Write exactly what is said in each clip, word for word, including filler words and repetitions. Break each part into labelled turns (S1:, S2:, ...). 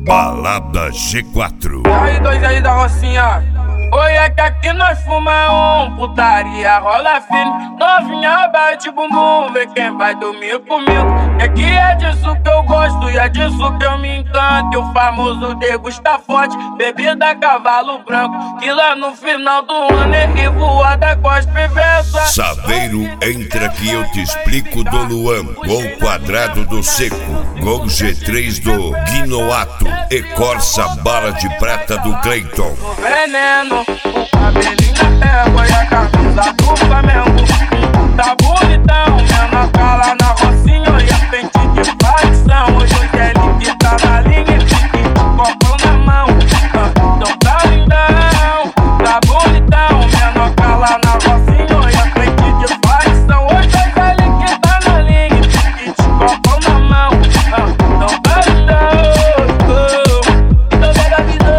S1: Balada G quatro.
S2: E aí, dois aí da Rocinha. Oi, é que aqui nós fuma um, putaria rola fino. Novinha bate bumbum, vê quem vai dormir comigo. E aqui é disso que eu gosto e é disso que eu me encanto. E o famoso degusta forte, bebida cavalo branco. Que lá no final do ano é revoada com as piveças.
S1: Saveiro, entra que eu te explico do Luan. Gol quadrado do Seco, gol G três do Guinoato e Corsa bala de prata do Cleiton.
S2: O veneno, o cabelinho na égua e a camisa do Flamengo. Tá bonitão, menor cala na Rocinha e a frente de facção. Hoje o Kelly que tá na linha e fique copão na mão. Então tá lindão, tá bonitão, menor cala na Rocinha e a frente de facção. Hoje o Kelly que tá na linha e fique copão na mão. Então tá lindão, então pega a vida.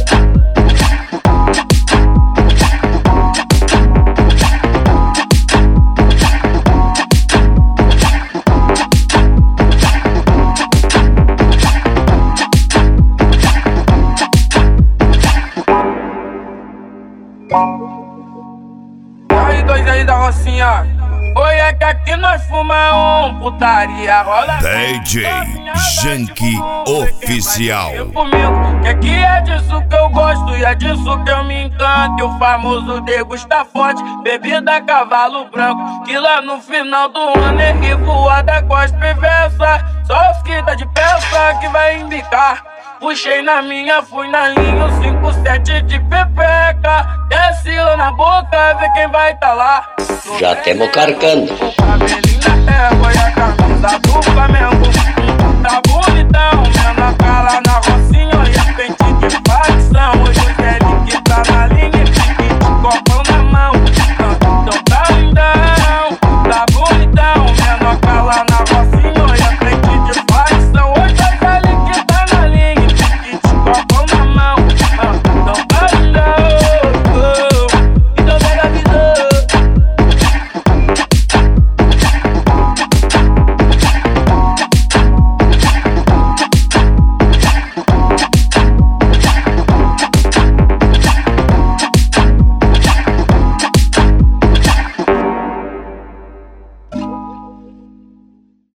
S2: E aí, dois aí da Rocinha. Oi, é que aqui nós fuma um, putaria rola
S1: D J Janky Oficial.
S2: Comigo, que aqui é disso que eu gosto e é disso que eu me encanto. E o famoso degusta forte, bebida cavalo branco. Que lá no final do ano é revoada com as piveças. Só os quinta de peça que vai embicar. Puxei na minha, fui na linha, o cinco sete de pepeca. Desce na boca, vê quem vai tá lá.
S3: Já temos carcando.
S2: O cabelinho na égua e a camisa do Flamengo. Tá bonito.